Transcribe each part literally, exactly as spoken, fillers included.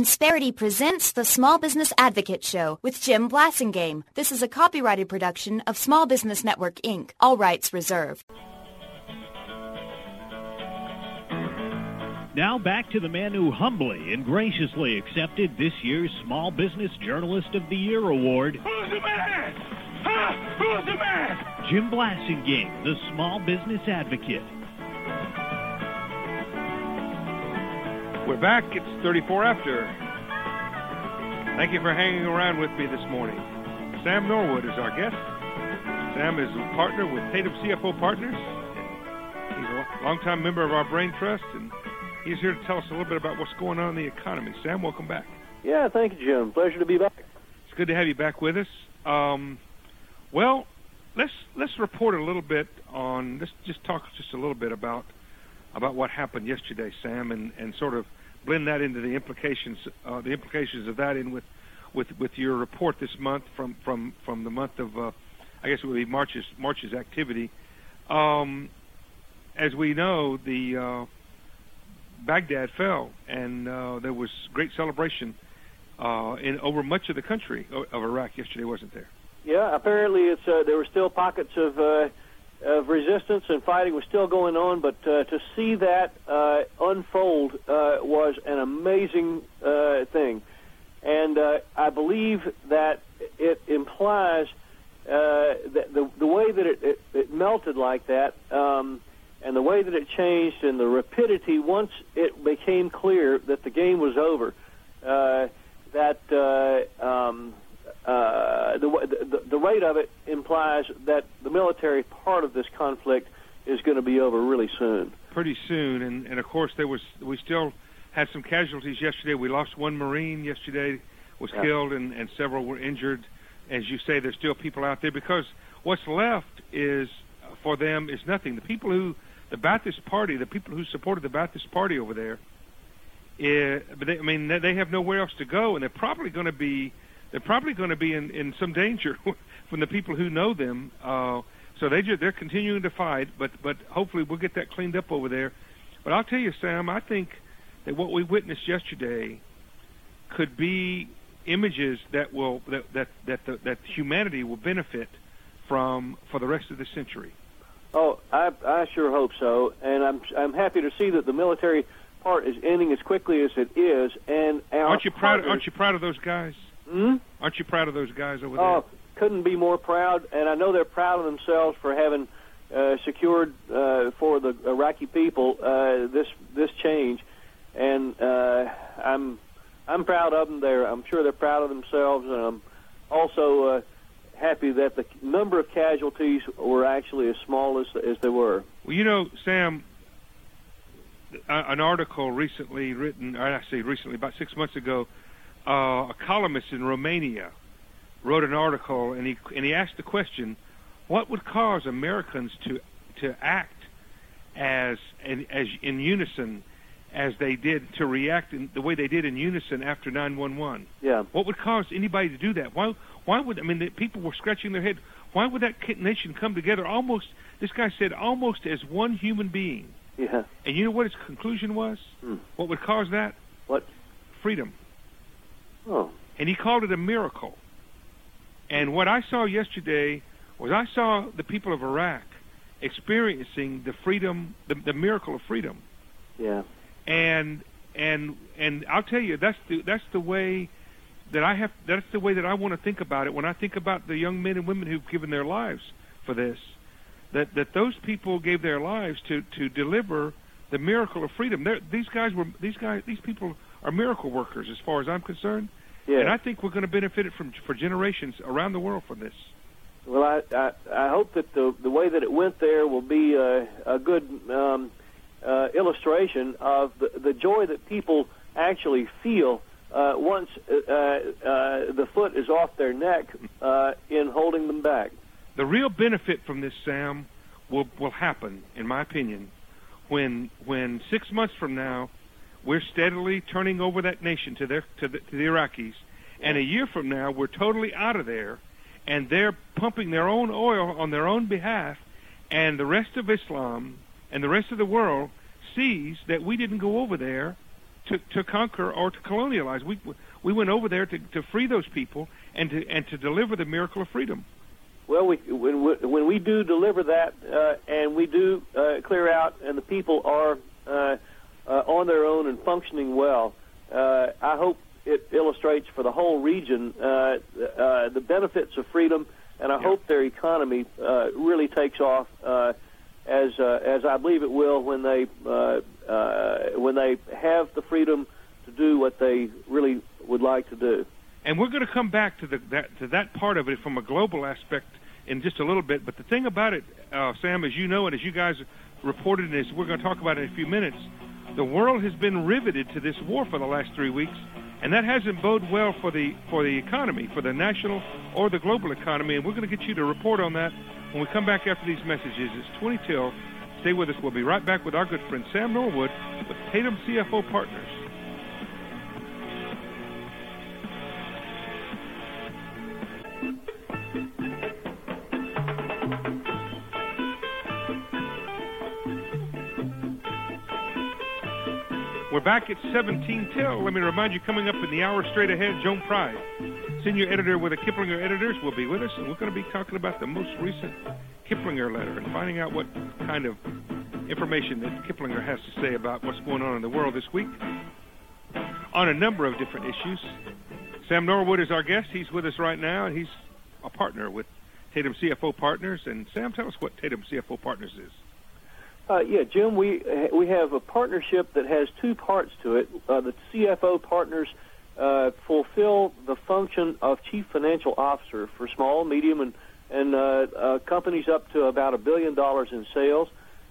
Insperity presents the Small Business Advocate Show with Jim Blasingame. This is a copyrighted production of Small Business Network, Incorporated. All rights reserved. Now back to the man who humbly and graciously accepted this year's Small Business Journalist of the Year award. Who's the man? Huh? Who's the man? Jim Blasingame, the Small Business Advocate. We're back. It's thirty-four after. Thank you for hanging around with me this morning. Sam Norwood is our guest. Sam is a partner with Tatum C F O Partners. He's a longtime member of our Brain Trust, and he's here to tell us a little bit about what's going on in the economy. Sam, welcome back. Yeah, thank you, Jim. Pleasure to be back. It's good to have you back with us. Um, well, let's let's report a little bit on. Let's just talk just a little bit about about what happened yesterday, Sam, and, and sort of blend that into the implications uh, the implications of that in with, with with your report this month from from, from the month of uh, I guess it would be March's March's activity. Um, as we know, the uh, Baghdad fell, and uh, there was great celebration uh, in over much of the country of Iraq yesterday, wasn't there? Yeah, apparently it's uh, there were still pockets of uh, of resistance and fighting was still going on, but uh, to see that uh, unfold uh, was an amazing uh, thing. And uh, I believe that it implies uh, that the, the way that it, it, it melted like that um, and the way that it changed and the rapidity once it became clear that the game was over, uh, that uh, um, Uh, the, the the rate of it implies that the military part of this conflict is going to be over really soon. Pretty soon, and, and of course there was we still had some casualties yesterday. We lost one Marine yesterday, was yeah. killed, and, and several were injured. As you say, there's still people out there because what's left is for them is nothing. The people who the Ba'athist Party, the people who supported the Ba'athist Party over there, is, but they, I mean they have nowhere else to go, and they're probably going to be. They're probably going to be in, in some danger from the people who know them. Uh, so they just, they're continuing to fight, but but hopefully we'll get that cleaned up over there. But I'll tell you, Sam, I think that what we witnessed yesterday could be images that will that that that, the, that humanity will benefit from for the rest of the century. Oh, I I sure hope so, and I'm I'm happy to see that the military part is ending as quickly as it is. And aren't you proud? Partners, aren't you proud of those guys? Hmm? Aren't you proud of those guys over there? Oh, couldn't be more proud, and I know they're proud of themselves for having uh, secured uh, for the Iraqi people uh, this this change, and uh, I'm I'm proud of them. They're I'm sure they're proud of themselves, and I'm also uh, happy that the number of casualties were actually as small as as they were. Well, you know, Sam, an article recently written, or I say recently, about six months ago. Uh, a columnist in Romania wrote an article, and he and he asked the question, what would cause Americans to to act as in, as in unison as they did, to react in the way they did in unison after nine one one? Yeah. What would cause anybody to do that? Why why would I mean the people were scratching their head? Why would that nation come together almost? This guy said almost as one human being. Yeah. And you know what his conclusion was? Hmm. What would cause that? What? Freedom. Oh. And he called it a miracle. And what I saw yesterday was I saw the people of Iraq experiencing the freedom, the, the miracle of freedom. Yeah. And and and I'll tell you, that's the that's the way that I have. That's the way that I want to think about it when I think about the young men and women who've given their lives for this. That that those people gave their lives to to deliver the miracle of freedom. They're, these guys were these guys these people. are miracle workers as far as I'm concerned. Yeah. And I think we're going to benefit it from for generations around the world from this. Well, I I, I hope that the the way that it went there will be a, a good um, uh, illustration of the, the joy that people actually feel uh, once uh, uh, the foot is off their neck uh, in holding them back. The real benefit from this, Sam, will will happen, in my opinion, when when six months from now we're steadily turning over that nation to their to the, to the Iraqis, and a year from now we're totally out of there, and they're pumping their own oil on their own behalf, and the rest of Islam and the rest of the world sees that we didn't go over there to, to conquer or to colonialize. We we went over there to, to free those people and to and to deliver the miracle of freedom. Well, we, when, we, when we do deliver that uh, and we do uh, clear out and the people are uh, uh, on their own and functioning well, uh, I hope it illustrates for the whole region uh, uh, the benefits of freedom, and I yeah. hope their economy uh, really takes off uh, as uh, as I believe it will when they uh, uh, when they have the freedom to do what they really would like to do. And we're going to come back to the that to that part of it from a global aspect in just a little bit. But the thing about it, uh, Sam, as you know and as you guys reported, and as we're going to talk about in a few minutes, the world has been riveted to this war for the last three weeks, and that hasn't boded well for the for the economy, for the national or the global economy. And we're going to get you to report on that when we come back after these messages. It's twenty till. Stay with us. We'll be right back with our good friend Sam Norwood with Tatum C F O Partners. We're back at seventeen till. Let me remind you, coming up in the hour straight ahead, Joan Pride, senior editor with the Kiplinger Editors, will be with us, and we're going to be talking about the most recent Kiplinger letter and finding out what kind of information that Kiplinger has to say about what's going on in the world this week on a number of different issues. Sam Norwood is our guest. He's with us right now, and he's a partner with Tatum C F O Partners. And Sam, tell us what Tatum C F O Partners is. Uh, yeah, Jim, we we have a partnership that has two parts to it. Uh, the C F O Partners uh, fulfill the function of chief financial officer for small, medium, and, and uh, uh, companies up to about a billion dollars in sales.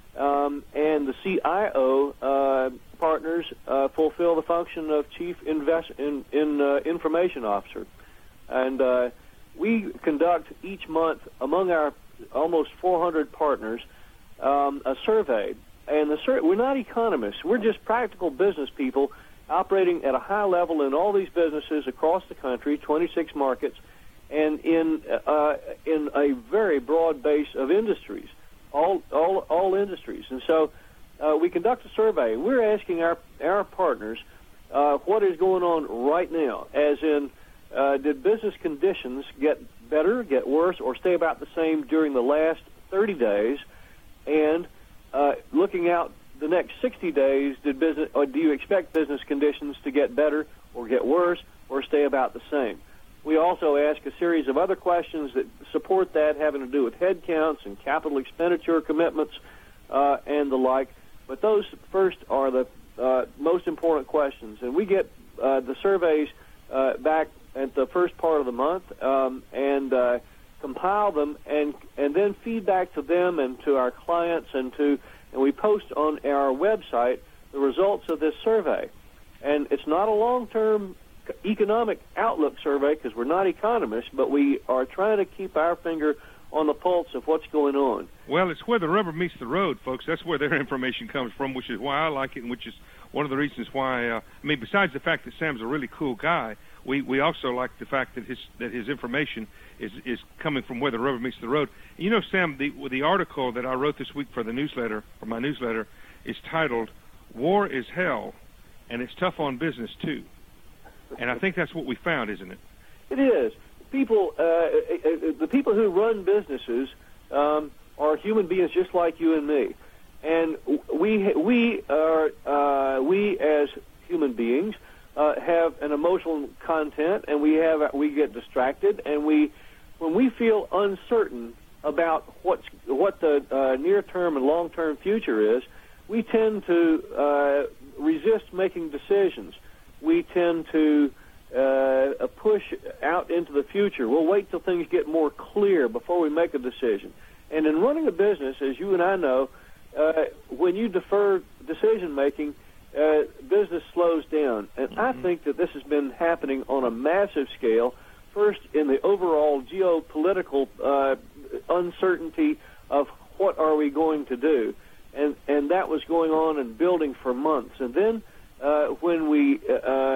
Um, and the C I O uh, Partners uh, fulfill the function of chief invest in, in uh, information officer. And uh, we conduct each month among our almost four hundred partners Um, a survey, and the sur- we're not economists. We're just practical business people operating at a high level in all these businesses across the country, twenty-six markets, and in uh, in a very broad base of industries, all all all industries. And so uh, we conduct a survey. We're asking our our partners uh, what is going on right now, as in uh, did business conditions get better, get worse, or stay about the same during the last thirty days? And uh, looking out the next sixty days, did business, or do you expect business conditions to get better or get worse or stay about the same? We also ask a series of other questions that support that, having to do with head counts and capital expenditure commitments uh, and the like. But those first are the uh, most important questions. And we get uh, the surveys uh, back at the first part of the month, um, and uh, compile them, and and then feed back to them and to our clients, and to and we post on our website the results of this survey. And it's not a long-term economic outlook survey because we're not economists, but we are trying to keep our finger on the pulse of what's going on. Well, it's where the rubber meets the road, folks. That's where their information comes from, which is why I like it, and which is one of the reasons why, uh, I mean, besides the fact that Sam's a really cool guy, we, we also like the fact that his that his information is, is coming from where the rubber meets the road. And you know, Sam, the, the article that I wrote this week for the newsletter, for my newsletter, is titled, War is Hell, and it's tough on business, too. And I think that's what we found, isn't it? It is. People, uh, the people who run businesses um, are human beings just like you and me, and we we are uh, we as human beings uh, have an emotional content, and we have we get distracted, and we when we feel uncertain about what's what the uh, near term and long term future is, we tend to uh, resist making decisions. We tend to uh, push out into the future. We'll wait till things get more clear before we make a decision. And in running a business, as you and I know, uh, when you defer decision-making, uh, business slows down. And mm-hmm. I think that this has been happening on a massive scale, first in the overall geopolitical uh, uncertainty of what are we going to do. And, and that was going on and building for months. And then Uh, when we uh,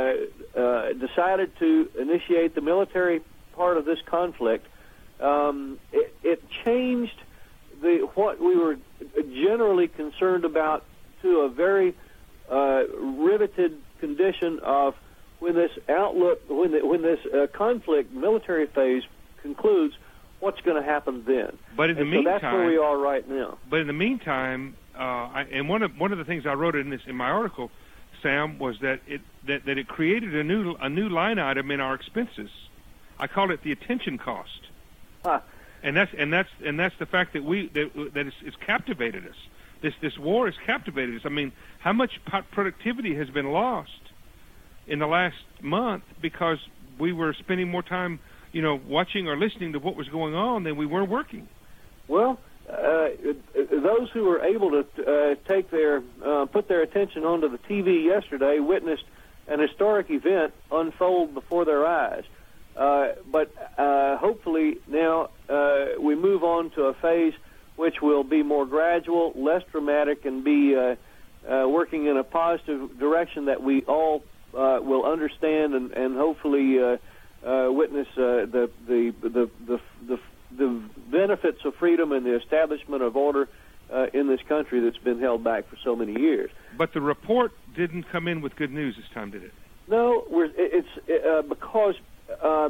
uh, decided to initiate the military part of this conflict, um, it, it changed the what we were generally concerned about to a very uh, riveted condition of when this outlook, when the, when this uh, conflict military phase concludes, what's going to happen then? But in the and meantime, so that's where we are right now. But in the meantime, uh, I, and one of one of the things I wrote in this in my article, Sam, was that it that, that it created a new a new line item in our expenses. I called it the attention cost, huh. and that's and that's and that's the fact that we that, that it's, it's captivated us. This this war has captivated us. I mean, how much productivity has been lost in the last month because we were spending more time, you know, watching or listening to what was going on than we were working. Well, uh, those who were able to uh, take their uh, put their attention onto the T V yesterday witnessed an historic event unfold before their eyes. Uh, but uh, hopefully now uh, we move on to a phase which will be more gradual, less dramatic, and be uh, uh, working in a positive direction that we all uh, will understand and, and hopefully uh, uh, witness uh, the, the, the, the, the, the benefits of freedom and the establishment of order uh, in this country that's been held back for so many years. But the report didn't come in with good news this time, did it? No, we're, it's uh, because uh,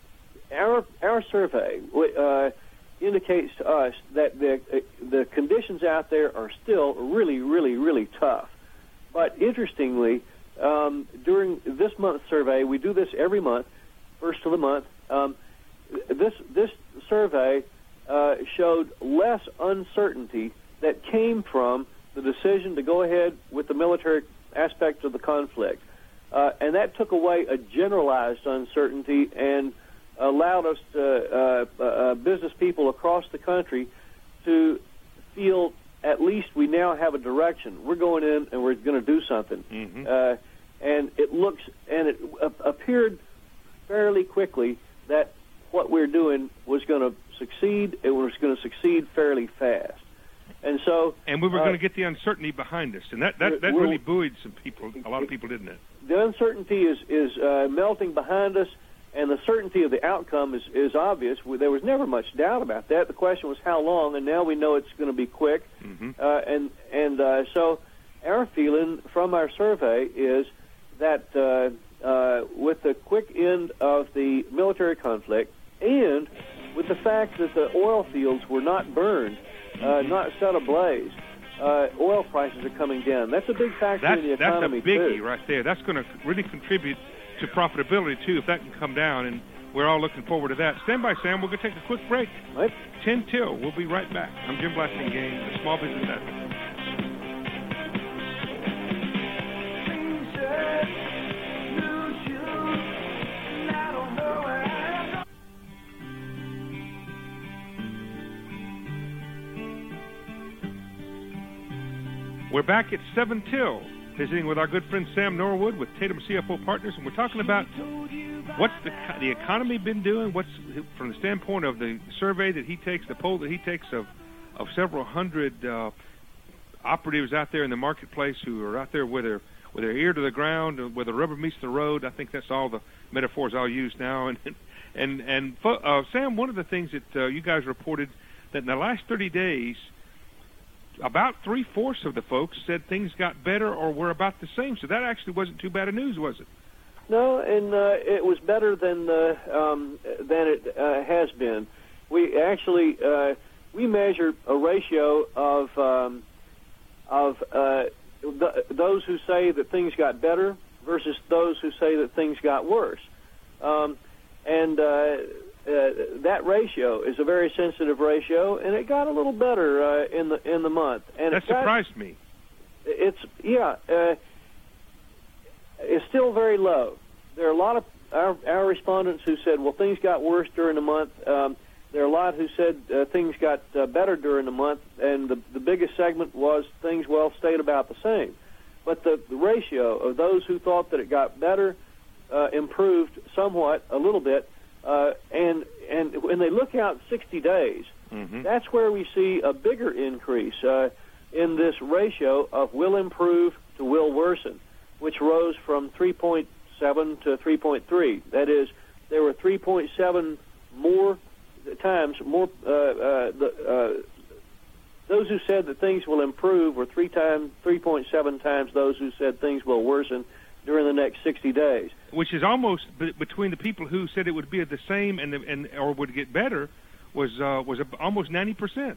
our our survey uh, indicates to us that the uh, the conditions out there are still really, really, really tough. But interestingly, um, during this month's survey, we do this every month, first of the month. Um, this this survey uh, showed less uncertainty that came from the decision to go ahead with the military aspect of the conflict, uh, and that took away a generalized uncertainty and allowed us, to, uh, uh, business people across the country, to feel at least we now have a direction. We're going in and we're going to do something. Mm-hmm. Uh, and it looks, and it uh, appeared fairly quickly that what we're doing was going to succeed. It was going to succeed fairly fast. And so, and we were uh, going to get the uncertainty behind us, and that that, that really buoyed some people, a lot of people, didn't it? The uncertainty is is uh, melting behind us, and the certainty of the outcome is, is obvious. There was never much doubt about that. The question was how long, and now we know it's going to be quick. Mm-hmm. Uh, and and uh, so our feeling from our survey is that uh, uh, with the quick end of the military conflict and with the fact that the oil fields were not burned, uh, not set ablaze, uh, oil prices are coming down. That's a big factor that's, in the economy, That's a biggie too. right there. That's going to really contribute to profitability, too, if that can come down, and we're all looking forward to that. Stand by, Sam. We're going to take a quick break. Right. ten till. We'll be right back. I'm Jim Blasingame, the Small Business Advocate. We're back at seven till, visiting with our good friend Sam Norwood with Tatum C F O Partners, and we're talking about what's the the economy been doing, what's from the standpoint of the survey that he takes, the poll that he takes of of several hundred uh, operatives out there in the marketplace who are out there with their with their ear to the ground, where the rubber meets the road. I think that's all the metaphors I'll use now. And and and uh, Sam, one of the things that uh, you guys reported that in the last thirty days, about three-fourths of the folks said things got better or were about the same. So that actually wasn't too bad of news, was it? No, and uh, it was better than uh, um, than it uh, has been. We actually uh, we measured a ratio of um, of uh, th- those who say that things got better versus those who say that things got worse, um, and uh, uh, that ratio is a very sensitive ratio, and it got a little better uh, in the in the month. And that it got, surprised me. It's yeah. Uh, It's still very low. There are a lot of our, our respondents who said, well, things got worse during the month. Um, there are a lot who said uh, things got uh, better during the month, and the, the biggest segment was things, well, stayed about the same. But the, the ratio of those who thought that it got better uh, improved somewhat, a little bit, uh, and, and when they look out sixty days, mm-hmm. that's where we see a bigger increase uh, in this ratio of will improve to will worsen, which rose from three point seven to three point three. That is, there were three point seven more times, more, uh, uh, the, uh, those who said that things will improve were three times, three point seven times those who said things will worsen, during the next sixty days. Which is almost b- between the people who said it would be the same and the, and or would get better was uh, was a, almost ninety percent.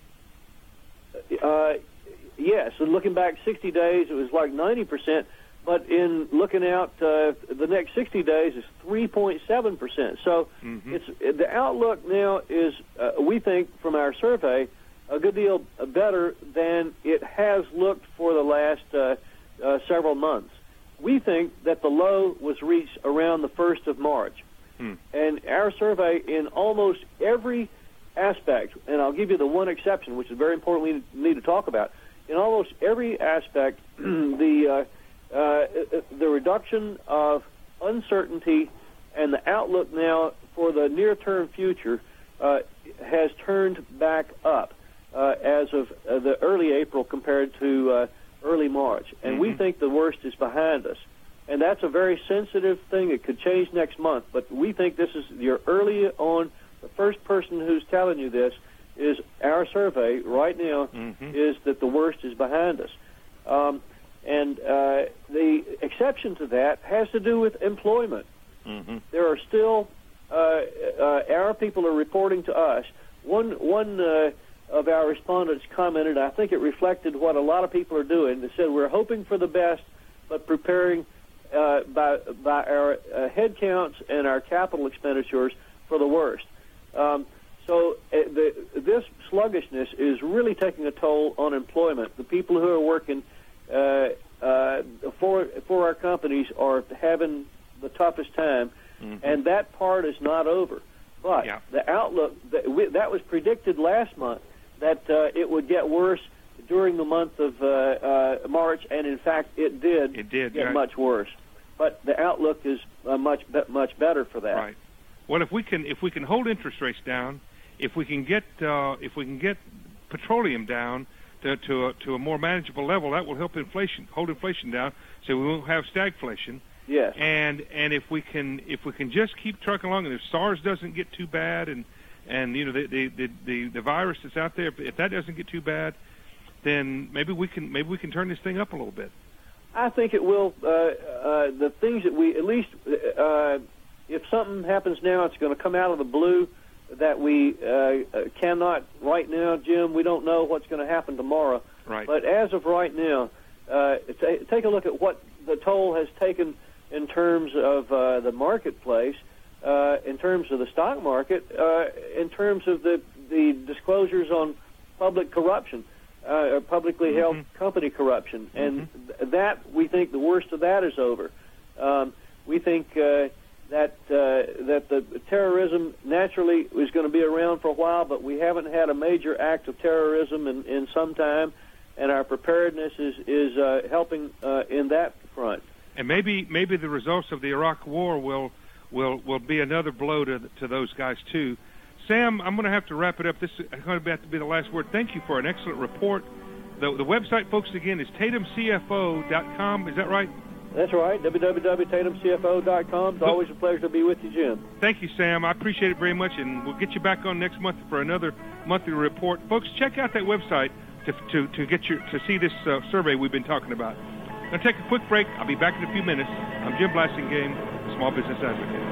Uh, yes, and looking back sixty days, it was like ninety percent. But in looking out uh, the next sixty days, it's three point seven percent. So mm-hmm. it's the outlook now is, uh, we think, from our survey, a good deal better than it has looked for the last uh, uh, several months. We think that the low was reached around the first of March. Hmm. And our survey, in almost every aspect, and I'll give you the one exception, which is very important we need to talk about, in almost every aspect, the uh, uh, the reduction of uncertainty and the outlook now for the near-term future uh, has turned back up uh, as of uh, the early April compared to uh, early March. And mm-hmm. we think the worst is behind us. And that's a very sensitive thing. It could change next month. But we think this is, you're early on. The first person who's telling you this is our survey right now mm-hmm. is that the worst is behind us. Um, and uh, the exception to that has to do with employment. Mm-hmm. There are still, uh, uh, our people are reporting to us. One, one uh, of our respondents commented, I think it reflected what a lot of people are doing. They said, we're hoping for the best, but preparing uh, by, by our uh, head counts and our capital expenditures for the worst. Um, so uh, the, this sluggishness is really taking a toll on employment. The people who are working uh, uh, for, for our companies are having the toughest time, mm-hmm. and that part is not over. But yeah. the outlook, that, we, that was predicted last month, that uh, it would get worse during the month of uh, uh, March, and in fact, it did, it did get right. much worse. But the outlook is uh, much be- much better for that. Right. Well, if we can if we can hold interest rates down, if we can get uh, if we can get petroleum down to to a, to a more manageable level, that will help inflation hold inflation down, so we won't have stagflation. Yes. And and if we can if we can just keep trucking along, and if SARS doesn't get too bad, and and you know the the the, the, the virus that's out there, if, if that doesn't get too bad, then maybe we can maybe we can turn this thing up a little bit. I think it will. Uh, uh, the things that we at least uh, if something happens now, it's going to come out of the blue that we uh, cannot right now, Jim. We don't know what's going to happen tomorrow. Right. But as of right now, uh, t- take a look at what the toll has taken in terms of uh, the marketplace, uh, in terms of the stock market, uh, in terms of the, the disclosures on public corruption, uh, or publicly held mm-hmm. company corruption. And mm-hmm. th- that, we think the worst of that is over. Um, we think uh, that uh, that the terrorism naturally is going to be around for a while, but we haven't had a major act of terrorism in, in some time, and our preparedness is, is uh, helping uh, in that front. And maybe maybe the results of the Iraq War will will will be another blow to to those guys too. Sam, I'm going to have to wrap it up. This is going to have to be the last word. Thank you for an excellent report. The the website, folks, again is tatum c f o dot com. Is that right? That's right. w w w dot tatum c f o dot com. It's always a pleasure to be with you, Jim. Thank you, Sam. I appreciate it very much, and we'll get you back on next month for another monthly report. Folks, check out that website to to, to get your to see this uh, survey we've been talking about. Now take a quick break. I'll be back in a few minutes. I'm Jim Blasingame, Small Business Advocate.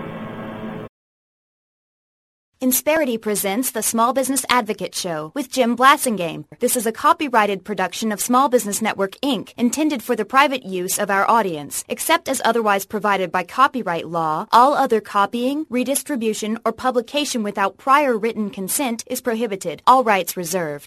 Insperity presents the Small Business Advocate Show with Jim Blasingame. This is a copyrighted production of Small Business Network, Incorporated, intended for the private use of our audience. Except as otherwise provided by copyright law, all other copying, redistribution, or publication without prior written consent is prohibited. All rights reserved.